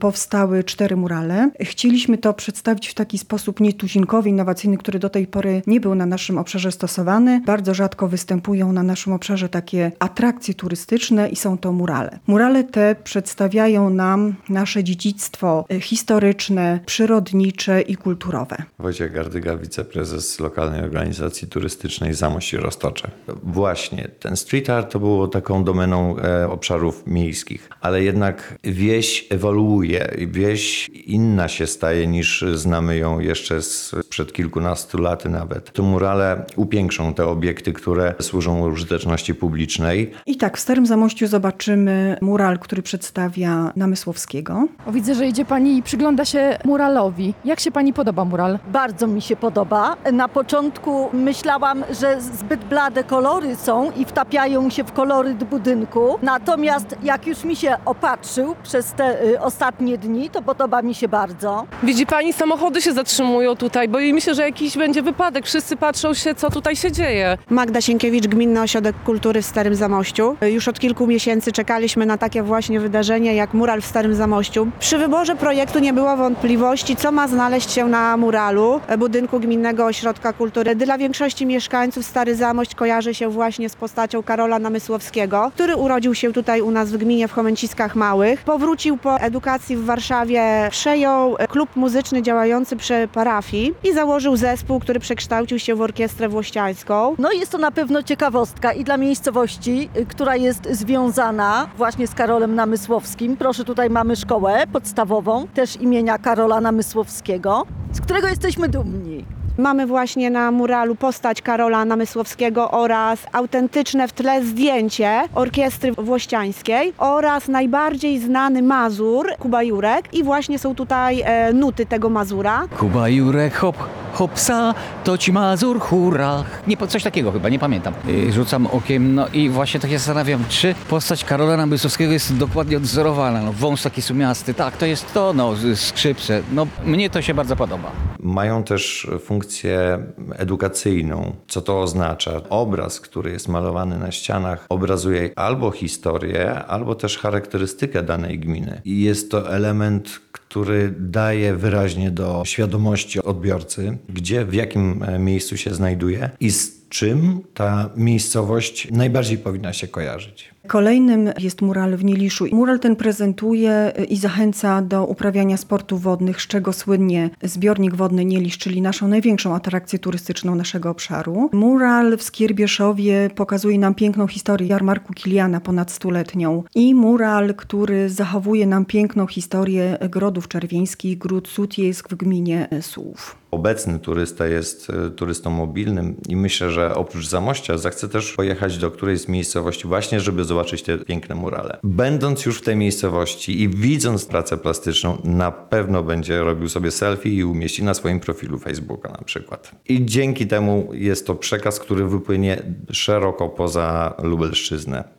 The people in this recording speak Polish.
powstały 4 murale. Chcieliśmy to przedstawić w taki sposób nietuzinkowy, innowacyjny, który do tej pory nie był na naszym obszarze stosowany. Bardzo rzadko występują na naszym obszarze takie atrakcje turystyczne i są to murale. Murale te przedstawiają nam nasze dziedzictwo historyczne, przyrodnicze i kulturowe. Wojciech Gardyga, wiceprezes lokalnej organizacji turystycznej Zamość i Roztocze. Właśnie, ten street art to było taką domeną obszarów miejskich, ale jednak wieś ewoluuje i wieś inna się staje niż znamy ją jeszcze sprzed kilkunastu lat nawet. To murale upiększą te obiekty, które służą użyteczności publicznej. I tak, w Starym Zamościu zobaczymy mural, który przedstawia Namysłowskiego. Widzę, że idzie pani i przygląda się muralowi. Jak się pani podoba mural? Bardzo mi się podoba. Na początku myślałam, że zbyt blade kolory są i wtapiają się w koloryt budynku. Natomiast jak już mi się opatrzył przez te ostatnie dni, to podoba mi się bardzo. Widzi pani, samochody się zatrzymują tutaj, boję mi się, że jakiś będzie wypadek. Wszyscy patrzą się, co tutaj się dzieje. Magda Sienkiewicz, Gminny Ośrodek Kultury w Starym Zamościu. Już od kilku miesięcy czekaliśmy na takie właśnie wydarzenie jak mural w Starym Zamościu. Przy wyborze projektu nie było wątpliwości, co ma znaleźć się na muralu budynku Gminnego Ośrodka Kultury. Dla większości mieszkańców Stary Zamość kojarzy się właśnie z postacią Karola Namysłowskiego, który urodził się tutaj u nas w gminie w Chomęciskach Małych. Powrócił po edukacji w Warszawie, przejął klub muzyczny działający przy parafii i założył zespół, który przekształcił się w orkiestrę włościańską. No i jest to na pewno ciekawostka i dla miejscowości, która jest związana właśnie z Karolem Namysłowskim. Proszę, tutaj mamy szkołę podstawową, też imienia Karola Namysłowskiego, z którego jesteśmy dumni. Mamy właśnie na muralu postać Karola Namysłowskiego oraz autentyczne w tle zdjęcie orkiestry włościańskiej oraz najbardziej znany Mazur, Kuba Jurek, i właśnie są tutaj nuty tego Mazura. Kuba Jurek, hop, hopsa, to ci Mazur, hurra. Coś takiego chyba, nie pamiętam. Rzucam okiem, no i właśnie tak się zastanawiam, czy postać Karola Namysłowskiego jest dokładnie odwzorowana. No, wąs taki sumiasty, tak, to jest to, no, skrzypce. No, mnie to się bardzo podoba. Mają też funkcję edukacyjną. Co to oznacza? Obraz, który jest malowany na ścianach, obrazuje albo historię, albo też charakterystykę danej gminy. I jest to element, który daje wyraźnie do świadomości odbiorcy, gdzie, w jakim miejscu się znajduje i z czym ta miejscowość najbardziej powinna się kojarzyć. Kolejnym jest mural w Nieliszu. Mural ten prezentuje i zachęca do uprawiania sportów wodnych, z czego słynnie zbiornik wodny Nielisz, czyli naszą największą atrakcję turystyczną naszego obszaru. Mural w Skierbieszowie pokazuje nam piękną historię jarmarku Kiliana, ponad 100-letnią. I mural, który zachowuje nam piękną historię Grodów Czerwieńskich, Gród Sutjesk w gminie Słuów. Obecny turysta jest turystą mobilnym i myślę, że oprócz Zamościa zechce też pojechać do którejś z miejscowości właśnie, żeby zobaczyć te piękne murale. Będąc już w tej miejscowości i widząc pracę plastyczną, na pewno będzie robił sobie selfie i umieści na swoim profilu Facebooka na przykład. I dzięki temu jest to przekaz, który wypłynie szeroko poza Lubelszczyznę.